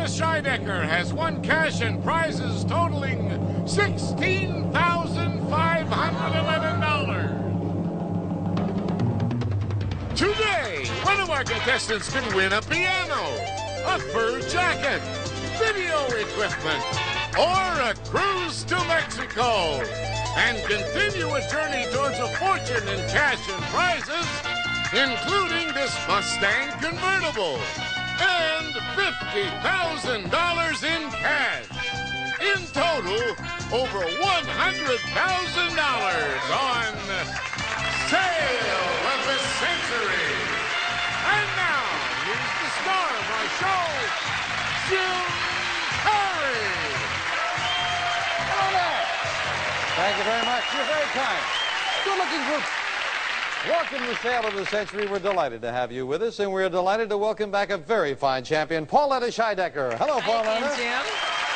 Scheidecker has won cash and prizes totaling $16,511. Today, one of our contestants can win a piano, a fur jacket, video equipment, or a cruise to Mexico, and continue a journey towards a fortune in cash and prizes, including this Mustang convertible, and $50,000 in cash. In total, over $100,000 on Sale of the Century. And now, here's the star of our show, Jim Carrey. Hello there. Thank you very much. You're very kind. Good-looking group. Welcome to Sale of the Century. We're delighted to have you with us, and we're delighted to welcome back a very fine champion, Pauletta Scheidecker. Hello, Pauletta. Hi, Jim.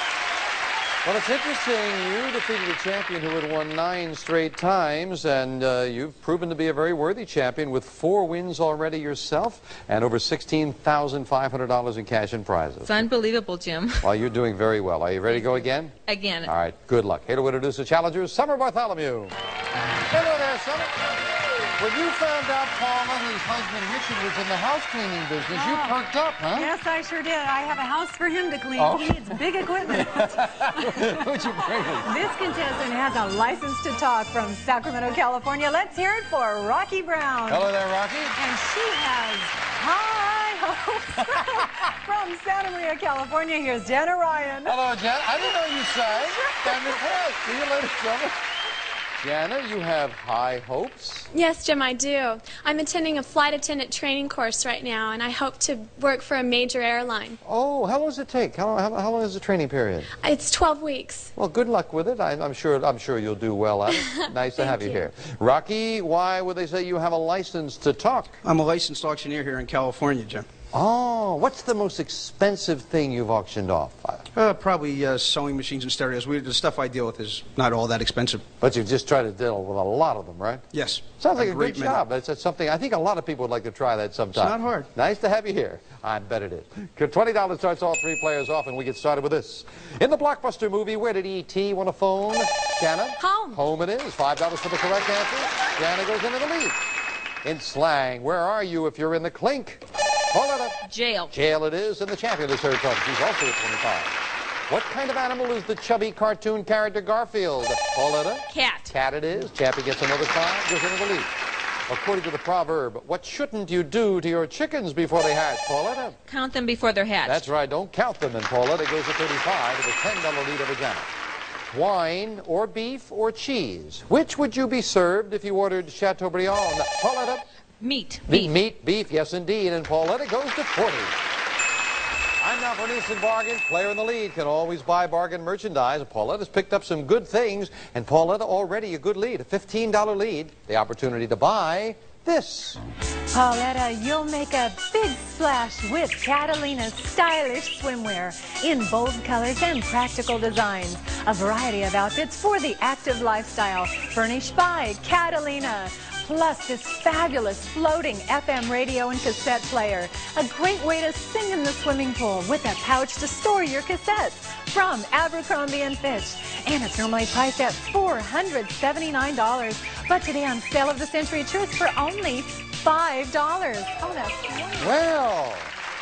Well, it's interesting. You defeated a champion who had won 9 straight times, and you've proven to be a very worthy champion with 4 wins already yourself and over $16,500 in cash and prizes. It's unbelievable, Jim. Well, you're doing very well. Are you ready to go again? Again. All right, good luck. Here to introduce the challengers, Summer Bartholomew. Hello there, Summer. When you found out Pauletta's husband Richard was in the house cleaning business, you perked up, huh? Yes, I sure did. I have a house for him to clean. Oh. He needs big equipment. Who'd you bring us? This contestant has a license to talk from Sacramento, California. Let's hear it for Rocky Brown. Hello there, Rocky. And she has high hopes from Santa Maria, California. Here's Jenna Ryan. Hello, Jen. I didn't know you sang. And it has. See you later, Summer. Jana, you have high hopes? Yes, Jim, I do. I'm attending a flight attendant training course right now, and I hope to work for a major airline. Oh, how long does it take? How long is the training period? It's 12 weeks. Well, good luck with it. I'm sure you'll do well at it. Nice to have you here. Rocky, why would they say you have a license to talk? I'm a licensed auctioneer here in California, Jim. Oh, what's the most expensive thing you've auctioned off? Probably sewing machines and stereos. The stuff I deal with is not all that expensive. But you've just tried to deal with a lot of them, right? Yes. Sounds like a great good job. That's something, I think a lot of people would like to try that sometime. It's not hard. Nice to have you here. I bet it is. $20 starts all 3 players off, and we get started with this. In the blockbuster movie, where did E.T. want a phone? Shannon? Home. Home it is. $5 for the correct answer. Shannon goes into the lead. In slang, where are you if you're in the clink? Pauletta. Jail. Jail it is, and the champion is her son. She's also at 25. What kind of animal is the chubby cartoon character Garfield? Pauletta? Cat. Cat it is. Champion gets another 5, goes into the lead. According to the proverb, what shouldn't you do to your chickens before they hatch? Pauletta? Count them before they're hatched. That's right, don't count them. And Pauletta goes to 35 with a $10 lead over Janet. Wine or beef or cheese? Which would you be served if you ordered Chateaubriand? Pauletta? Meat. Beef. Meat, beef, yes indeed. And Pauletta goes to 40. I'm now Bernice Bargain. Player in the lead can always buy bargain merchandise. Pauletta's picked up some good things, and Pauletta already a good lead, a $15 lead. The opportunity to buy this. Pauletta, you'll make a big splash with Catalina's stylish swimwear in bold colors and practical designs. A variety of outfits for the active lifestyle, furnished by Catalina. Plus this fabulous floating FM radio and cassette player. A great way to sing in the swimming pool with a pouch to store your cassettes from Abercrombie & Fitch. And it's normally priced at $479. But today on Sale of the Century Choice for only $5. Oh, that's wonderful. Well,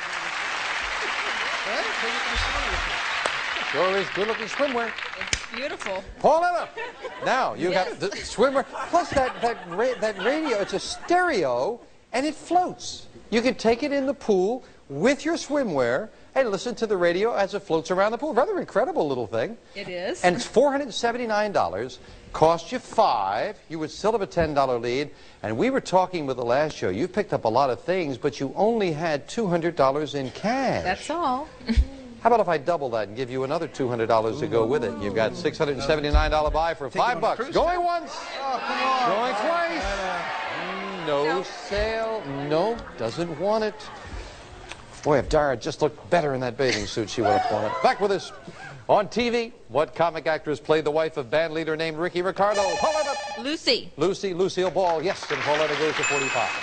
sure is good-looking swimwear. It's beautiful. Pauletta. Now, you got the swimwear, plus that radio. It's a stereo, and it floats. You can take it in the pool with your swimwear and listen to the radio as it floats around the pool. Rather incredible little thing. It is. And it's $479. Cost you $5. You would still have a $10 lead. And we were talking with the last show. You picked up a lot of things, but you only had $200 in cash. That's all. How about if I double that and give you another $200 to go with it? You've got $679 buy for $5. Going once. Oh, come on. Going twice. No sale. No, doesn't want it. Boy, if Dara just looked better in that bathing suit, she would have won it. Back with us. On TV, what comic actress played the wife of band leader named Ricky Ricardo? Pauletta. Lucy. Lucille Ball, yes, and Pauletta goes to 45.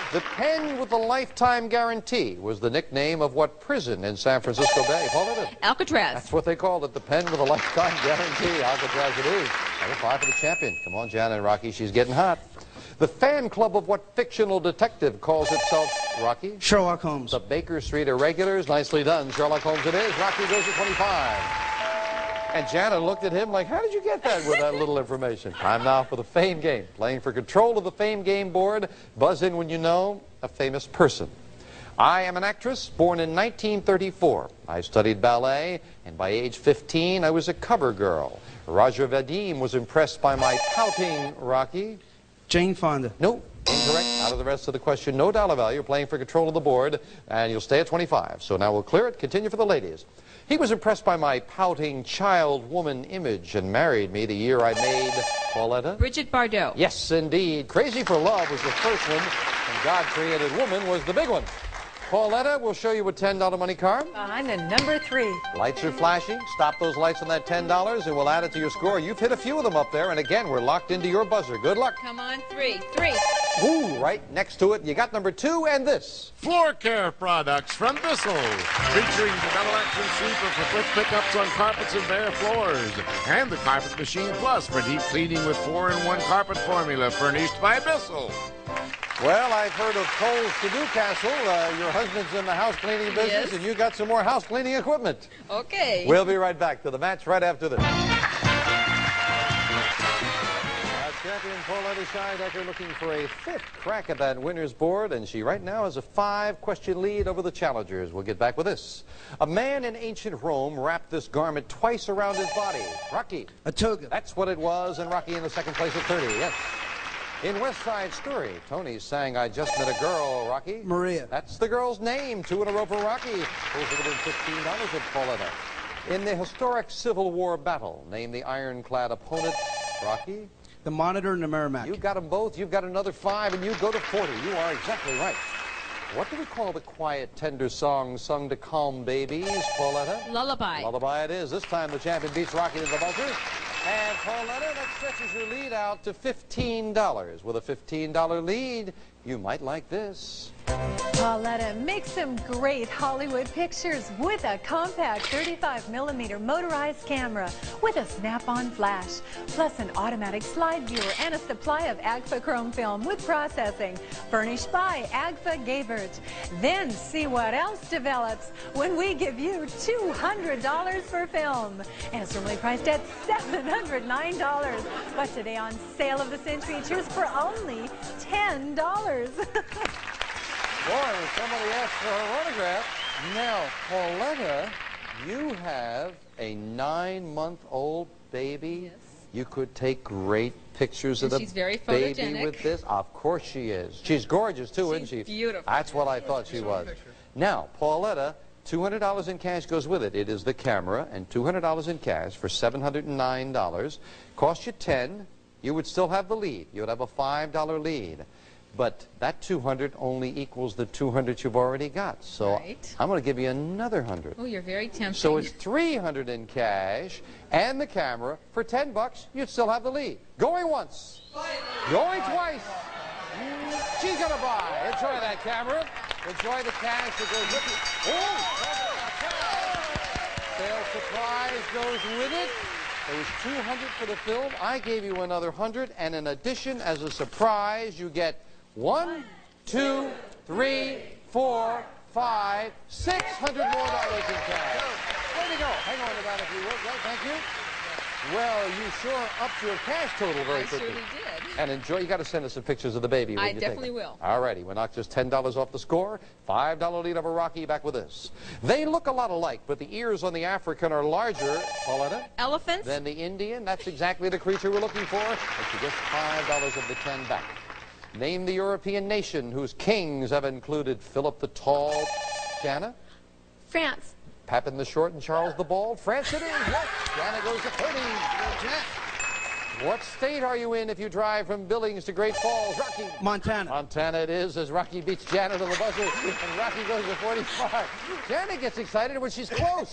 The pen with the lifetime guarantee was the nickname of what prison in San Francisco Bay? Pauletta. Alcatraz. That's what they called it, the pen with a lifetime guarantee. Alcatraz it is. Number 5 for the champion. Come on, Jana and Rocky, she's getting hot. The fan club of what fictional detective calls itself, Rocky? Sherlock Holmes. The Baker Street Irregulars. Nicely done. Sherlock Holmes it is. Rocky goes to 25. And Jana looked at him like, how did you get that with that little information? Time now for the Fame Game. Playing for control of the Fame Game board. Buzz in when you know a famous person. I am an actress born in 1934. I studied ballet, and by age 15, I was a cover girl. Roger Vadim was impressed by my pouting, Rocky. Jane Fonda. No, incorrect. Out of the rest of the question, no dollar value. Playing for control of the board, and you'll stay at 25. So now we'll clear it. Continue for the ladies. He was impressed by my pouting child woman image and married me the year I made Pauletta. Bridget Bardot. Yes, indeed. Crazy for Love was the first one, and God Created Woman was the big one. Pauletta will show you a $10 money card. Behind the number 3. Lights are flashing. Stop those lights on that $10 and we'll add it to your score. You've hit a few of them up there, and again, we're locked into your buzzer. Good luck. Come on, 3. 3. Ooh, right next to it, you got number 2 and this. Floor care products from Bissell, featuring the double action sweeper for quick pickups on carpets and bare floors, and the Carpet Machine Plus for deep cleaning with 4-in-1 carpet formula, furnished by Bissell. Well, I've heard of Coles to Newcastle. Your husband's in the house cleaning business, Yes. and you got some more house cleaning equipment. Okay. We'll be right back to the match right after this. Our champion Pauletta Scheidecker looking for a 5th crack at that winner's board, and she right now has a 5-question lead over the challengers. We'll get back with this. A man in ancient Rome wrapped this garment twice around his body. Rocky. A toga. That's what it was, and Rocky in the 2nd place at 30. Yes. In West Side Story, Tony sang I Just Met a Girl, Rocky. Maria. That's the girl's name. 2 in a row for Rocky. Pulls it within $15 at Pauletta. In the historic Civil War battle, name the ironclad opponent, Rocky. The Monitor and the Merrimack. You got them both. You've got another 5, and you go to 40. You are exactly right. What do we call the quiet, tender song sung to calm babies, Pauletta? Lullaby. Lullaby it is. This time the champion beats Rocky to the buzzer. And Pauletta, that stretches your lead out to $15. With a $15 lead, you might like this. Pauletta makes some great Hollywood pictures with a compact 35mm motorized camera with a snap-on flash, plus an automatic slide viewer and a supply of Agfa chrome film with processing, furnished by Agfa Gabert. Then see what else develops when we give you $200 for film. And it's normally priced at $709, but today on Sale of the Century, it's yours for only $10. Boy, somebody asked for her autograph. Now, Pauletta, you have a 9-month-old baby. Yes. You could take great pictures of And the she's very baby photogenic. with this. Of course she is. She's gorgeous, too, isn't she? She's beautiful. That's what I thought she was. Now, Pauletta, $200 in cash goes with it. It is the camera, and $200 in cash for $709. Cost you $10. You would still have the lead. You would have a $5 lead. But that 200 only equals the 200 you've already got. So Right. I'm going to give you another 100. Oh, you're very tempting. So it's 300 in cash and the camera. For $10, you'd still have the lead. Going once. Going twice. She's going to buy. Enjoy that camera. Enjoy the cash that goes with it. Oh! Sale surprise goes with it. There was 200 for the film. I gave you another 100. And in addition, as a surprise, you get 1, 2, 3, 4, 5, $600 more in cash. Way to go. Hang on to that if you will. Yeah, thank you. Well, you sure upped your cash total very I quickly. surely did. And enjoy. You got to send us some pictures of the baby. When I you take definitely it. will. All righty. We knocked just $10 off the score. $5 lead over Rocky. Back with this. They look a lot alike, but the ears on the African are larger, Pauletta, Elephants. than the Indian. That's exactly the creature we're looking for. And she gets $5 of the 10 back. Name the European nation whose kings have included Philip the Tall. Jana? France. Papin the Short and Charles the Bald. France it is. Yes. Jana goes to 30. What state are you in if you drive from Billings to Great Falls? Rocky. Montana. Montana it is, as Rocky beats Jana to the buzzer, and Rocky goes to 45. Jana gets excited when she's close.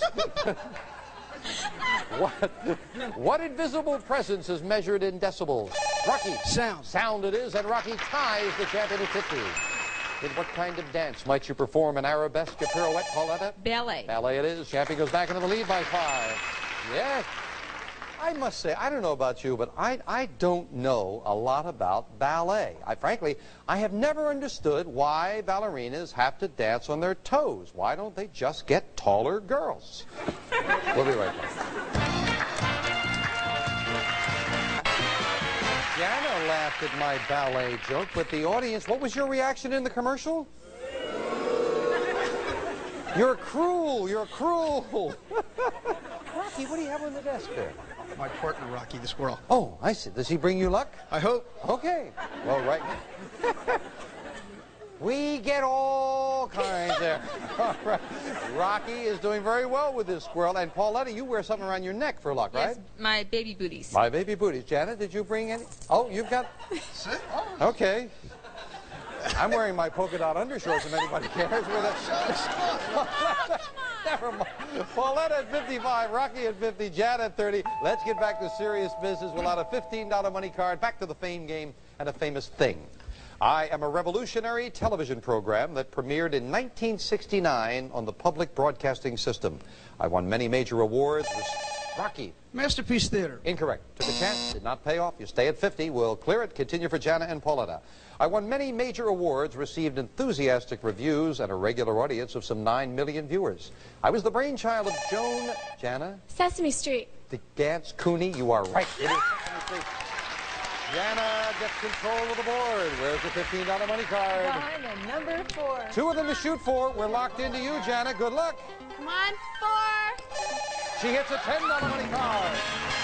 What invisible presence is measured in decibels? Rocky. Sound. Sound it is, and Rocky ties the champion at 50. In what kind of dance might you perform an arabesque, a pirouette, Pauletta? Ballet. Ballet it is. Champion goes back into the lead by 5. Yes. I must say, I don't know about you, but I don't know a lot about ballet. Frankly, I have never understood why ballerinas have to dance on their toes. Why don't they just get taller girls? We'll be right back. Jana laughed at my ballet joke, but the audience, what was your reaction in the commercial? You're cruel, you're cruel. Rocky, what do you have on the desk there? My partner, Rocky the squirrel. Oh, I see. Does he bring you luck? I hope. Okay. Well, right. We get all kinds there. All right. Rocky is doing very well with this squirrel. And Pauletta, you wear something around your neck for luck, right? Yes, my baby booties. My baby booties. Janet, did you bring any? Oh, you've got... Okay. I'm wearing my polka dot undershorts if anybody cares. Never mind. Pauletta at 55, Rocky at 50, Jan at 30. Let's get back to serious business. We'll add a $15 money card, back to the fame game, and a famous thing. I am a revolutionary television program that premiered in 1969 on the public broadcasting system. I won many major awards. Rocky. Masterpiece Theater. Incorrect. Took a chance, did not pay off. You stay at 50. We'll clear it. Continue for Jana and Pauletta. I won many major awards, received enthusiastic reviews, and a regular audience of some 9 million viewers. I was the brainchild of Joan, Jana? Sesame Street. The Gantz Cooney. You are right. It is Sesame Street. Jana gets control of the board. Where's the $15 money card? Behind the number 4. 2 of them to shoot for. We're locked into you, Jana. Good luck. Come on, 4. She hits a $10 money card.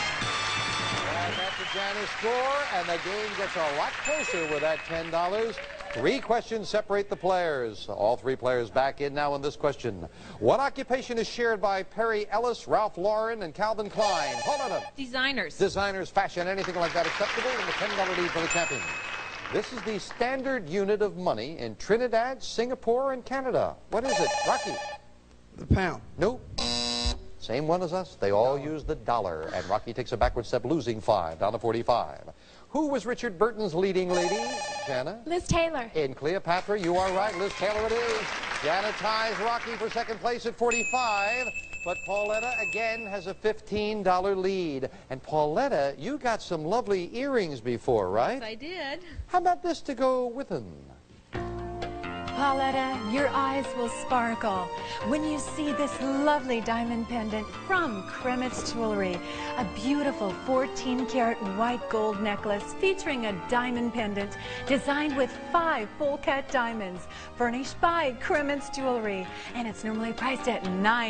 And that's the Jana's score, and the game gets a lot closer with that $10. 3 questions separate the players. All 3 players back in now on this question. What occupation is shared by Perry Ellis, Ralph Lauren, and Calvin Klein? Hold on. Designers. Designers, fashion, anything like that acceptable? And the $10 lead for the champion. This is the standard unit of money in Trinidad, Singapore, and Canada. What is it, Rocky? The pound. Nope. Same one as us. They all use the dollar. And Rocky takes a backward step, losing 5, down to 45. Who was Richard Burton's leading lady? Jana? Liz Taylor. In Cleopatra, you are right. Liz Taylor it is. Jana ties Rocky for second place at 45. But Pauletta, again, has a $15 lead. And Pauletta, you got some lovely earrings before, right? Yes, I did. How about this to go with them? Pauletta, your eyes will sparkle when you see this lovely diamond pendant from Kremitz Jewelry. A beautiful 14-karat white gold necklace featuring a diamond pendant designed with 5 full-cut diamonds, furnished by Kremitz Jewelry. And it's normally priced at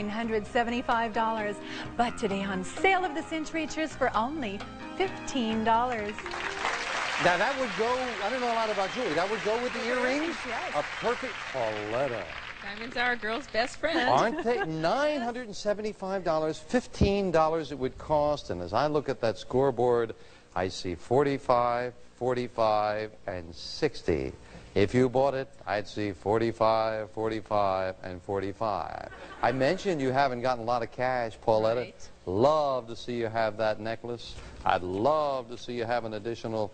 $975. But today on Sale of the Century, it's yours for only $15. Now that would go, I don't know a lot about jewelry, that would go with the earrings? Yes. A perfect Pauletta. Diamonds are a girl's best friend. Aren't they? $975, $15 it would cost. And as I look at that scoreboard, I see 45, 45, and 60. If you bought it, I'd see 45, 45, and 45. I mentioned you haven't gotten a lot of cash, Pauletta. Right. Love to see you have that necklace. I'd love to see you have an additional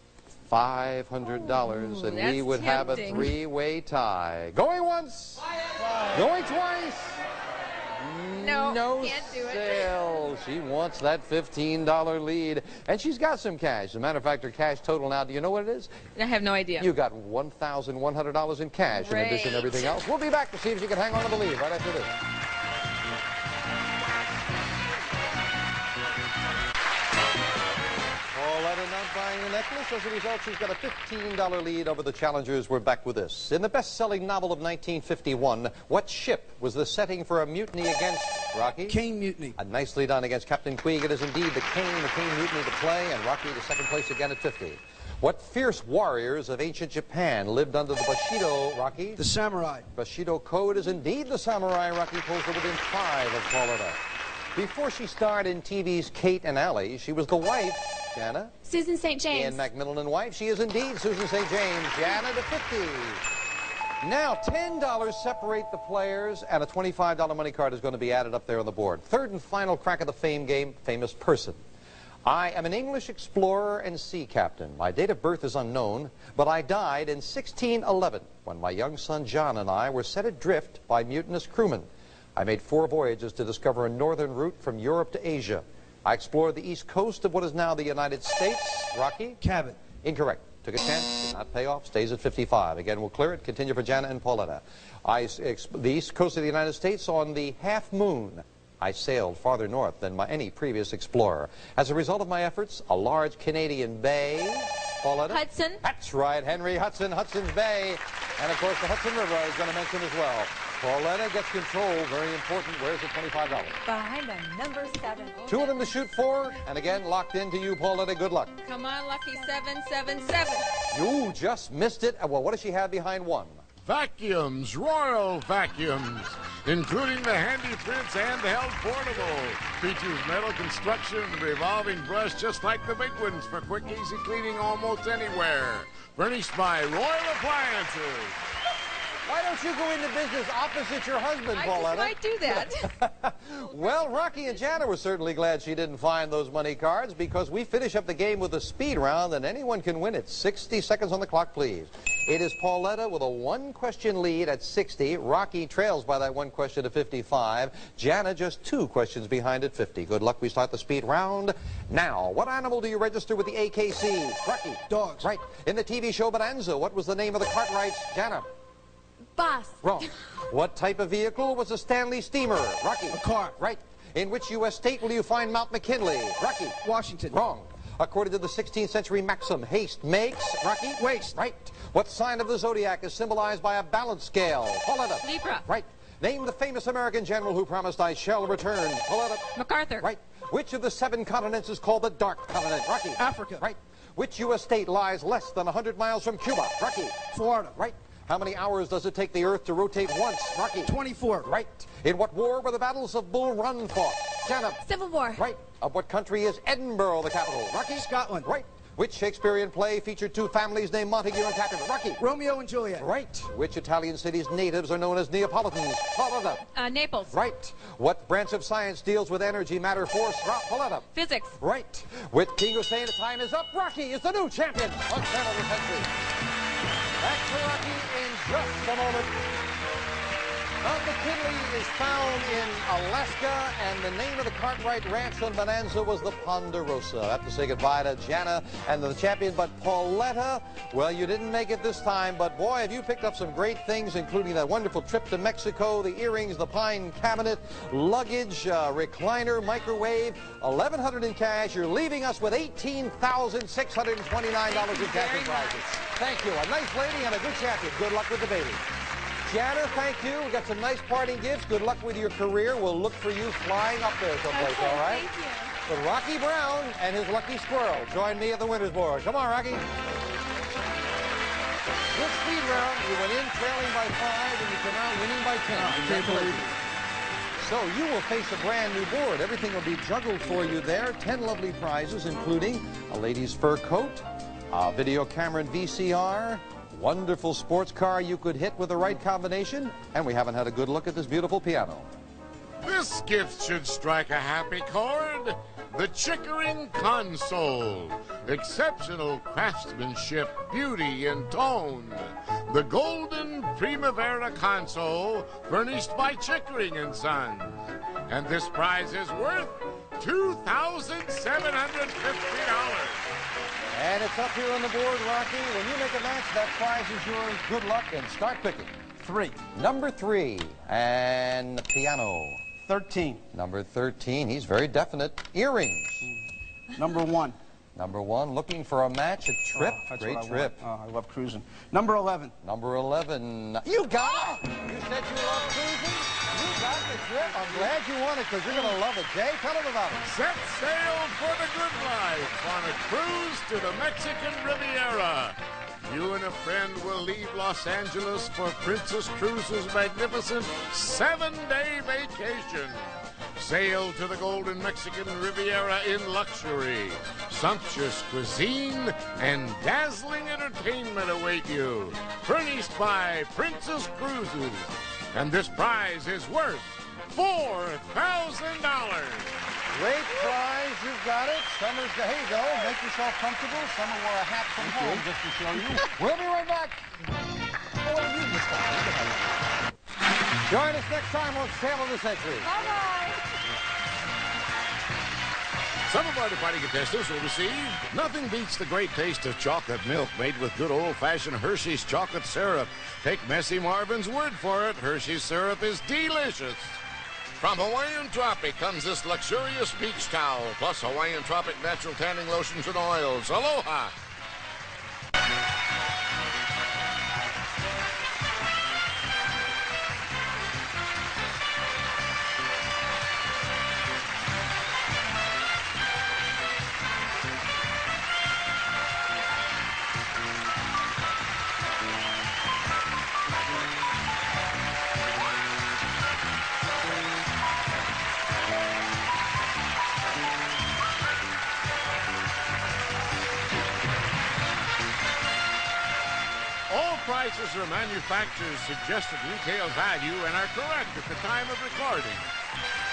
$500, and we that's would have a tempting. 3-way tie. Going once, going twice. No, can't do it. Sale. She wants that $15 lead, and she's got some cash. As a matter of fact, her cash total now, do you know what it is? I have no idea. You got $1,100 in cash in addition to everything else. We'll be back to see if she can hang on to the lead right after this. Pauletta not buying the necklace. As a result, she's got a $15 lead over the challengers. We're back with this. In the best-selling novel of 1951, what ship was the setting for a mutiny against Rocky? Kane Mutiny. A nicely done against Captain Queeg. It is indeed the Kane Mutiny to play, and Rocky to second place again at 50. What fierce warriors of ancient Japan lived under the Bushido, Rocky? The Samurai. Bushido Code is indeed the samurai. Rocky pulls to within 5 of Pauletta. Before she starred in TV's Kate and Allie, she was the wife, Jana? Susan St. James. Ian Macmillan and wife. She is indeed Susan St. James. Jana to 50. Now, $10 separate the players, and a $25 money card is going to be added up there on the board. Third and final crack of the fame game, famous person. I am an English explorer and sea captain. My date of birth is unknown, but I died in 1611 when my young son John and I were set adrift by mutinous crewmen. I made 4 voyages to discover a northern route from Europe to Asia. I explored the east coast of what is now the United States. Rocky? Cabot. Incorrect. Took a chance, did not pay off, stays at 55. Again, we'll clear it. Continue for Jana and Pauletta. The east coast of the United States on the half moon. I sailed farther north than any previous explorer. As a result of my efforts, a large Canadian bay. Pauletta? Hudson. That's right, Henry Hudson, Hudson's Bay. And of course, the Hudson River I was going to mention as well. Pauletta gets control, very important. Where's the $25? Behind the number 7. 2 of them to shoot for, and again, locked into you, Pauletta. Good luck. Come on, lucky 777. You just missed it. Well, what does she have behind 1? Vacuums, Royal Vacuums, including the Handy Prince handheld portable. Features metal construction and revolving brush just like the big ones for quick, easy cleaning almost anywhere. Furnished by Royal Appliances. Why don't you go into business opposite your husband, Pauletta? I just might do that. Well, Rocky and Jana were certainly glad she didn't find those money cards because we finish up the game with a speed round and anyone can win it. 60 seconds on the clock, please. It is Pauletta with a 1-question lead at 60. Rocky trails by that 1 question to 55. Jana just 2 questions behind at 50. Good luck. We start the speed round now. What animal do you register with the AKC? Rocky. Dogs. Right. In the TV show Bonanza, what was the name of the Cartwrights? Jana. Bus. Wrong. What type of vehicle was a Stanley steamer? Rocky. A car. Right. In which U.S. state will you find Mount McKinley? Rocky. Washington. Wrong. According to the 16th century maxim, haste makes... Rocky. Waste. Right. What sign of the zodiac is symbolized by a balance scale? Pauletta. Libra. Right. Name the famous American general who promised I shall return. Pauletta. MacArthur. Right. Which of the 7 continents is called the Dark Continent? Rocky. Africa. Right. Which U.S. state lies less than 100 miles from Cuba? Rocky. Florida. Right. How many hours does it take the Earth to rotate once? Rocky. 24. Right. In what war were the battles of Bull Run fought? Jana. Civil War. Right. Of what country is Edinburgh the capital? Rocky. Scotland. Right. Which Shakespearean play featured 2 families named Montague and Capulet? Rocky. Romeo and Juliet. Right. Which Italian city's natives are known as Neapolitans? Pauletta. Naples. Right. What branch of science deals with energy, matter, force? Pauletta. Physics. Right. With King Hussein, the time is up. Rocky is the new champion on Channel of the Century. Back to Rocky in just a moment. Mount McKinley is found in Alaska, and the name of the Cartwright Ranch on Bonanza was the Ponderosa. I have to say goodbye to Jana and the champion, but Pauletta, well, you didn't make it this time, but boy, have you picked up some great things, including that wonderful trip to Mexico, the earrings, the pine cabinet, luggage, recliner, microwave, $1,100 in cash. You're leaving us with $18,629 in cash and prizes. Thank you. A nice lady and a good champion. Good luck with the baby. Jana, thank you. We got some nice parting gifts. Good luck with your career. We'll look for you flying up there someplace, Okay, all right? thank you. But Rocky Brown and his lucky squirrel join me at the winner's board. Come on, Rocky. Good speed round. You went in trailing by 5, and you come out winning by 10. Congratulations. So you will face a brand new board. Everything will be juggled for you there. 10 lovely prizes, including a lady's fur coat, a video camera and VCR, wonderful sports car you could hit with the right combination, and we haven't had a good look at this beautiful piano. This gift should strike a happy chord. The Chickering Console. Exceptional craftsmanship, beauty, and tone. The Golden Primavera Console, furnished by Chickering & Sons. And this prize is worth $2,750. And it's up here on the board, Rocky. When you make a match, that prize is yours. Good luck, and start picking. 3. Number 3, and the piano. 13. Number 13, he's very definite. Earrings. Number 1. Number 1, looking for a match, a trip. That's Great what I trip. want. I love cruising. Number 11. Number 11. You got it! You said you love cruising? You got the trip. I'm glad you won it because you're going to love it. Jay, tell them about it. Set sail for the good life on a cruise to the Mexican Riviera. You and a friend will leave Los Angeles for Princess Cruises' magnificent 7-day vacation. Sail to the Golden Mexican Riviera in luxury. Sumptuous cuisine and dazzling entertainment await you. Furnished by Princess Cruises. And this prize is worth $4,000. Great prize. You've got it. Summer's, here you go. Make yourself comfortable. Summer wore a hat from home just to show you. We'll be right back. Oh, what you this time? Join us next time on Tale of the Century. Bye-bye. Some of our departing contestants will receive nothing beats the great taste of chocolate milk made with good old-fashioned Hershey's chocolate syrup. Take Messy Marvin's word for it. Hershey's syrup is delicious. From Hawaiian Tropic comes this luxurious beach towel, plus Hawaiian Tropic natural tanning lotions and oils. Aloha! All prices are manufacturer's suggested retail value and are correct at the time of recording.